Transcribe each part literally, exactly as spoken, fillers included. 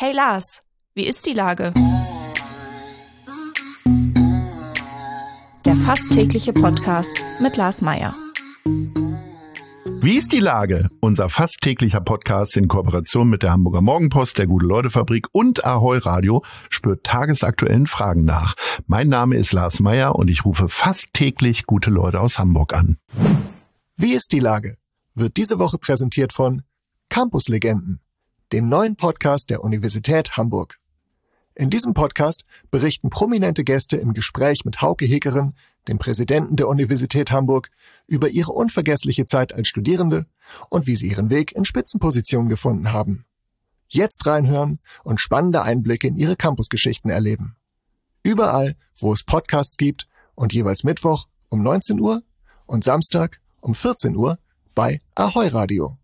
Hey Lars, wie ist die Lage? Der fast tägliche Podcast mit Lars Meyer. Wie ist die Lage? Unser fast täglicher Podcast in Kooperation mit der Hamburger Morgenpost, der Gute-Leute-Fabrik und Ahoi Radio spürt tagesaktuellen Fragen nach. Mein Name ist Lars Meyer und ich rufe fast täglich gute Leute aus Hamburg an. Wie ist die Lage? Wird diese Woche präsentiert von Campus-Legenden, dem neuen Podcast der Universität Hamburg. In diesem Podcast berichten prominente Gäste im Gespräch mit Hauke Heckeren, dem Präsidenten der Universität Hamburg, über ihre unvergessliche Zeit als Studierende und wie sie ihren Weg in Spitzenpositionen gefunden haben. Jetzt reinhören und spannende Einblicke in ihre Campusgeschichten erleben. Überall, wo es Podcasts gibt und jeweils Mittwoch um neunzehn Uhr und Samstag um vierzehn Uhr bei Ahoi Radio.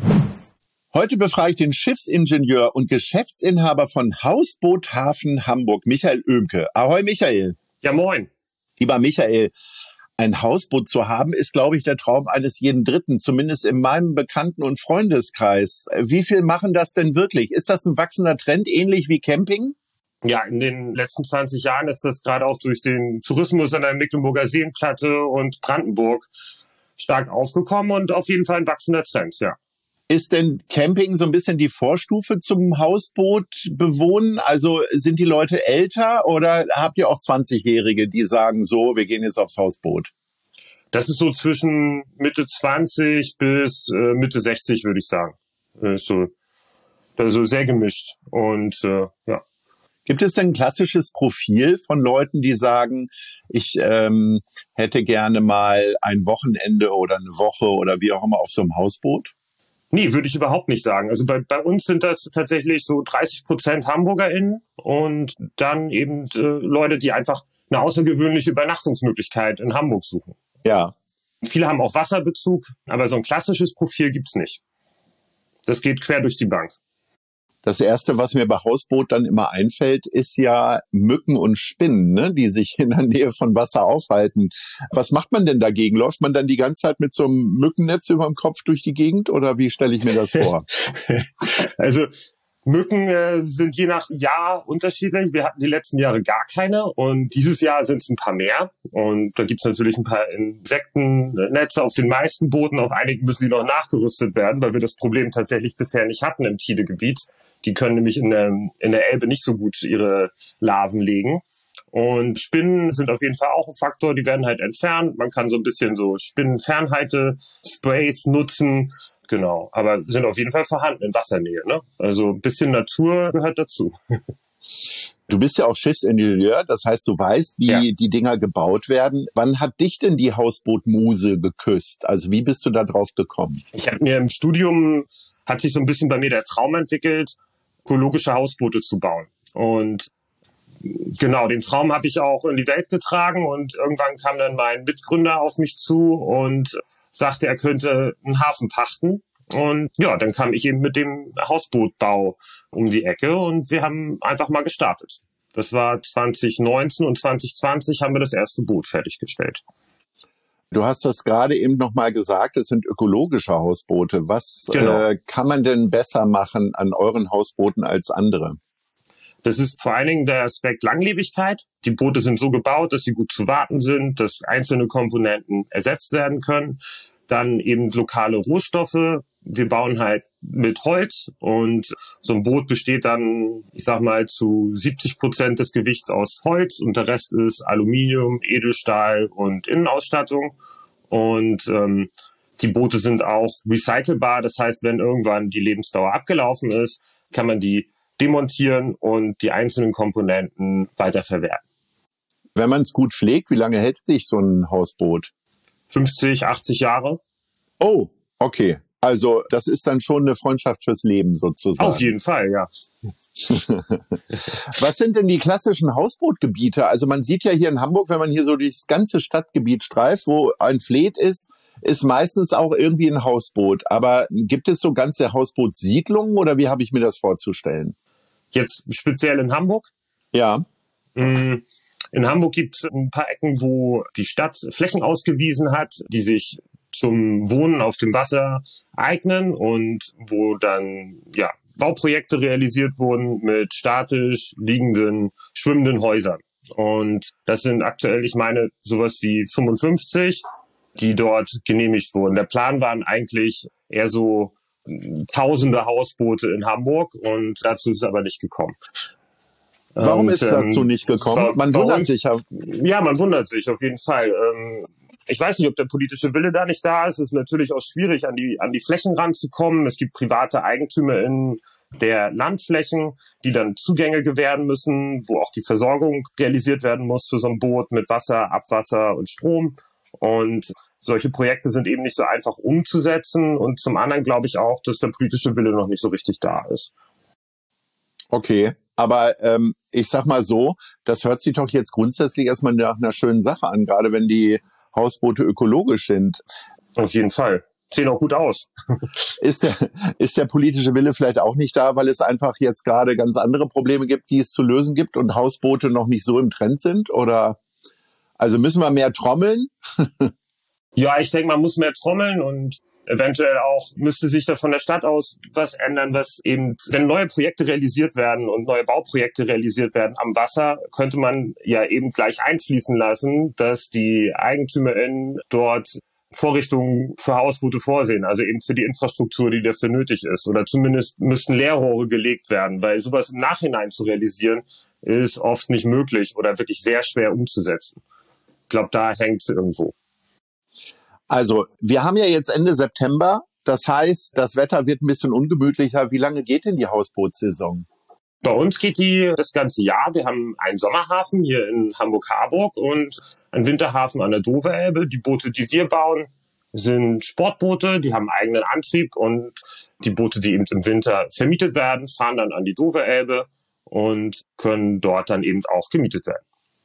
Heute befrage ich den Schiffsingenieur und Geschäftsinhaber von Hausboot Hafen Hamburg, Michael Oehmke. Ahoi, Michael. Ja, moin. Lieber Michael, ein Hausboot zu haben, ist, glaube ich, der Traum eines jeden Dritten, zumindest in meinem Bekannten- und Freundeskreis. Wie viel machen das denn wirklich? Ist das ein wachsender Trend, ähnlich wie Camping? Ja, in den letzten zwanzig Jahren ist das gerade auch durch den Tourismus an der Mecklenburger Seenplatte und Brandenburg stark aufgekommen und auf jeden Fall ein wachsender Trend, ja. Ist denn Camping so ein bisschen die Vorstufe zum Hausboot bewohnen? Also sind die Leute älter oder habt ihr auch zwanzigjährige, die sagen so, wir gehen jetzt aufs Hausboot? Das ist so zwischen Mitte zwanzig bis äh, Mitte sechzig, würde ich sagen. Ist so, also sehr gemischt und äh, ja. Gibt es denn ein klassisches Profil von Leuten, die sagen, ich ähm, hätte gerne mal ein Wochenende oder eine Woche oder wie auch immer auf so einem Hausboot? Nee, würde ich überhaupt nicht sagen. Also bei, bei uns sind das tatsächlich so dreißig Prozent HamburgerInnen und dann eben äh, Leute, die einfach eine außergewöhnliche Übernachtungsmöglichkeit in Hamburg suchen. Ja. Viele haben auch Wasserbezug, aber so ein klassisches Profil gibt's nicht. Das geht quer durch die Bank. Das Erste, was mir bei Hausboot dann immer einfällt, ist ja Mücken und Spinnen, ne, die sich in der Nähe von Wasser aufhalten. Was macht man denn dagegen? Läuft man dann die ganze Zeit mit so einem Mückennetz über dem Kopf durch die Gegend oder wie stelle ich mir das vor? Also Mücken äh, sind je nach Jahr unterschiedlich. Wir hatten die letzten Jahre gar keine und dieses Jahr sind es ein paar mehr. Und da gibt es natürlich ein paar Insektennetze auf den meisten Booten. Auf einigen müssen die noch nachgerüstet werden, weil wir das Problem tatsächlich bisher nicht hatten im Tidegebiet. Die können nämlich in der, in der Elbe nicht so gut ihre Larven legen. Und Spinnen sind auf jeden Fall auch ein Faktor. Die werden halt entfernt. Man kann so ein bisschen so Spinnenfernhalte-Sprays nutzen. Genau, aber sind auf jeden Fall vorhanden in Wassernähe, ne? Also ein bisschen Natur gehört dazu. Du bist ja auch Schiffsingenieur, das heißt, du weißt, wie ja. die Dinger gebaut werden. Wann hat dich denn die Hausbootmuse geküsst? Also wie bist du da drauf gekommen? Ich habe mir im Studium, hat sich so ein bisschen bei mir der Traum entwickelt, ökologische Hausboote zu bauen. Und genau, den Traum habe ich auch in die Welt getragen und irgendwann kam dann mein Mitgründer auf mich zu und sagte, er könnte einen Hafen pachten. Und ja, dann kam ich eben mit dem Hausbootbau um die Ecke und wir haben einfach mal gestartet. Das war zwanzig neunzehn und zwanzig zwanzig haben wir das erste Boot fertiggestellt. Du hast das gerade eben nochmal gesagt, es sind ökologische Hausboote. Was genau. äh, kann man denn besser machen an euren Hausbooten als andere? Das ist vor allen Dingen der Aspekt Langlebigkeit. Die Boote sind so gebaut, dass sie gut zu warten sind, dass einzelne Komponenten ersetzt werden können. Dann eben lokale Rohstoffe. Wir bauen halt mit Holz und so ein Boot besteht dann, ich sag mal, zu siebzig Prozent des Gewichts aus Holz und der Rest ist Aluminium, Edelstahl und Innenausstattung. Und ähm, die Boote sind auch recycelbar. Das heißt, wenn irgendwann die Lebensdauer abgelaufen ist, kann man die demontieren und die einzelnen Komponenten weiterverwerten. Wenn man es gut pflegt, wie lange hält sich so ein Hausboot? fünfzig, achtzig Jahre. Oh, okay. Also das ist dann schon eine Freundschaft fürs Leben sozusagen. Auf jeden Fall, ja. Was sind denn die klassischen Hausbootgebiete? Also man sieht ja hier in Hamburg, wenn man hier so durchs ganze Stadtgebiet streift, wo ein Fleet ist, ist meistens auch irgendwie ein Hausboot. Aber gibt es so ganze Hausbootssiedlungen oder wie habe ich mir das vorzustellen? Jetzt speziell in Hamburg? Ja. In Hamburg gibt es ein paar Ecken, wo die Stadt Flächen ausgewiesen hat, die sich zum Wohnen auf dem Wasser eignen und wo dann ja Bauprojekte realisiert wurden mit statisch liegenden, schwimmenden Häusern. Und das sind aktuell, ich meine, sowas wie fünfundfünfzig, die dort genehmigt wurden. Der Plan waren eigentlich eher so tausende Hausboote in Hamburg und dazu ist es aber nicht gekommen. Warum und, ist dazu ähm, nicht gekommen? Man wundert uns, sich ja. Ja, man wundert sich auf jeden Fall. Ähm, ich weiß nicht, ob der politische Wille da nicht da ist. Es ist natürlich auch schwierig, an die, an die Flächen ranzukommen. Es gibt private EigentümerInnen der Landflächen, die dann Zugänge gewähren müssen, wo auch die Versorgung realisiert werden muss für so ein Boot mit Wasser, Abwasser und Strom. Und solche Projekte sind eben nicht so einfach umzusetzen. Und zum anderen glaube ich auch, dass der politische Wille noch nicht so richtig da ist. Okay, aber ähm, ich sag mal so, das hört sich doch jetzt grundsätzlich erstmal nach einer schönen Sache an, gerade wenn die Hausboote ökologisch sind. Auf jeden Fall. Sehen auch gut aus. Ist der, ist der politische Wille vielleicht auch nicht da, weil es einfach jetzt gerade ganz andere Probleme gibt, die es zu lösen gibt und Hausboote noch nicht so im Trend sind? Oder also müssen wir mehr trommeln? Ja, ich denke, man muss mehr trommeln und eventuell auch müsste sich da von der Stadt aus was ändern, was eben, wenn neue Projekte realisiert werden und neue Bauprojekte realisiert werden am Wasser, könnte man ja eben gleich einfließen lassen, dass die EigentümerInnen dort Vorrichtungen für Hausboote vorsehen, also eben für die Infrastruktur, die dafür nötig ist. Oder zumindest müssten Leerrohre gelegt werden, weil sowas im Nachhinein zu realisieren, ist oft nicht möglich oder wirklich sehr schwer umzusetzen. Ich glaube, da hängt es irgendwo. Also, wir haben ja jetzt Ende September. Das heißt, das Wetter wird ein bisschen ungemütlicher. Wie lange geht denn die Hausbootsaison? Bei uns geht die das ganze Jahr. Wir haben einen Sommerhafen hier in Hamburg-Harburg und einen Winterhafen an der Dover-Elbe. Die Boote, die wir bauen, sind Sportboote. Die haben eigenen Antrieb und die Boote, die eben im Winter vermietet werden, fahren dann an die Dover-Elbe und können dort dann eben auch gemietet werden.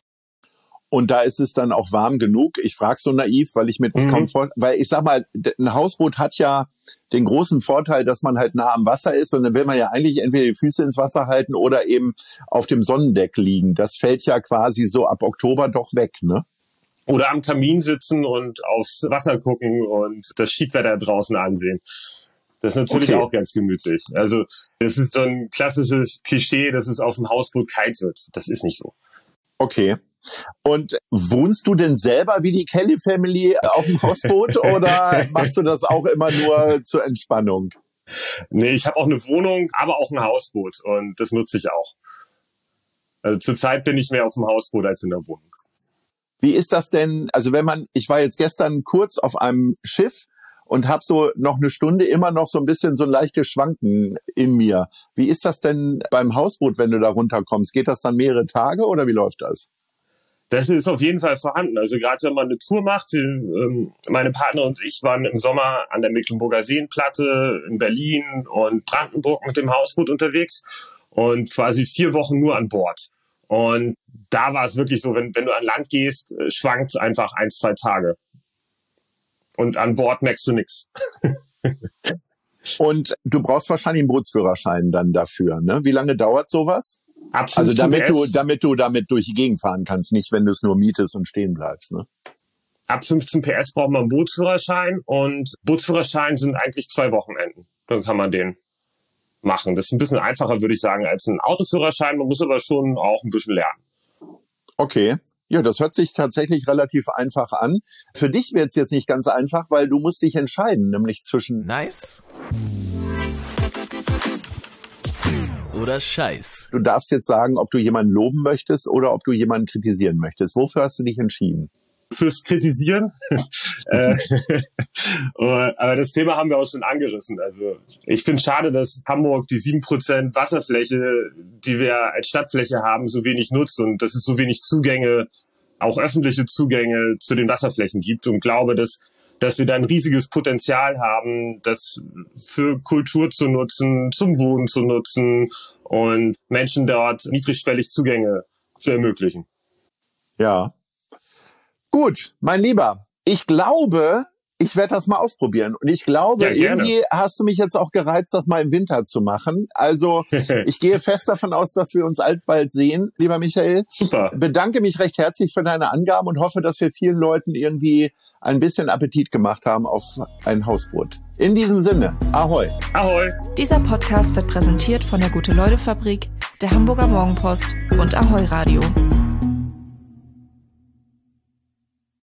Und da ist es dann auch warm genug. Ich frage so naiv, weil ich mir das mhm. kaum vor, weil ich sag mal, ein Hausboot hat ja den großen Vorteil, dass man halt nah am Wasser ist und dann will man ja eigentlich entweder die Füße ins Wasser halten oder eben auf dem Sonnendeck liegen. Das fällt ja quasi so ab Oktober doch weg, ne? Oder am Kamin sitzen und aufs Wasser gucken und das Schiedwetter draußen ansehen. Das ist natürlich okay. Auch ganz gemütlich. Also das ist so ein klassisches Klischee, dass es auf dem Hausboot kalt wird. Das ist nicht so. Okay. Und wohnst du denn selber wie die Kelly Family auf dem Hausboot oder machst du das auch immer nur zur Entspannung? Nee, ich habe auch eine Wohnung, aber auch ein Hausboot und das nutze ich auch. Also zurzeit bin ich mehr auf dem Hausboot als in der Wohnung. Wie ist das denn, also wenn man, ich war jetzt gestern kurz auf einem Schiff und habe so noch eine Stunde immer noch so ein bisschen so ein leichtes Schwanken in mir. Wie ist das denn beim Hausboot, wenn du da runterkommst? Geht das dann mehrere Tage oder wie läuft das? Das ist auf jeden Fall vorhanden. Also gerade wenn man eine Tour macht, wir, ähm, meine Partner und ich waren im Sommer an der Mecklenburger Seenplatte in Berlin und Brandenburg mit dem Hausboot unterwegs und quasi vier Wochen nur an Bord. Und da war es wirklich so, wenn, wenn du an Land gehst, schwankt es einfach ein, zwei Tage. Und an Bord merkst du nichts. Und du brauchst wahrscheinlich einen Bootsführerschein dann dafür, ne? Wie lange dauert sowas? Also damit du, damit du damit durch die Gegend fahren kannst, nicht wenn du es nur mietest und stehen bleibst, ne? Ab fünfzehn P S braucht man einen Bootsführerschein und Bootsführerschein sind eigentlich zwei Wochenenden. Dann kann man den machen. Das ist ein bisschen einfacher, würde ich sagen, als ein Autoführerschein. Man muss aber schon auch ein bisschen lernen. Okay. Ja, das hört sich tatsächlich relativ einfach an. Für dich wird es jetzt nicht ganz einfach, weil du musst dich entscheiden, nämlich zwischen nice oder Scheiß. Du darfst jetzt sagen, ob du jemanden loben möchtest oder ob du jemanden kritisieren möchtest. Wofür hast du dich entschieden? Fürs Kritisieren. äh, aber das Thema haben wir auch schon angerissen. Also ich finde es schade, dass Hamburg die sieben Prozent Wasserfläche, die wir als Stadtfläche haben, so wenig nutzt und dass es so wenig Zugänge, auch öffentliche Zugänge zu den Wasserflächen gibt und glaube, dass dass wir da ein riesiges Potenzial haben, das für Kultur zu nutzen, zum Wohnen zu nutzen und Menschen dort niedrigschwellig Zugänge zu ermöglichen. Ja. Gut, mein Lieber, ich glaube, ich werde das mal ausprobieren. Und ich glaube, ja, irgendwie hast du mich jetzt auch gereizt, das mal im Winter zu machen. Also ich gehe fest davon aus, dass wir uns alsbald sehen, lieber Michael. Super. Bedanke mich recht herzlich für deine Angaben und hoffe, dass wir vielen Leuten irgendwie ein bisschen Appetit gemacht haben auf ein Hausboot. In diesem Sinne, Ahoi. Ahoi. Dieser Podcast wird präsentiert von der Gute-Leute-Fabrik, der Hamburger Morgenpost und Ahoi Radio.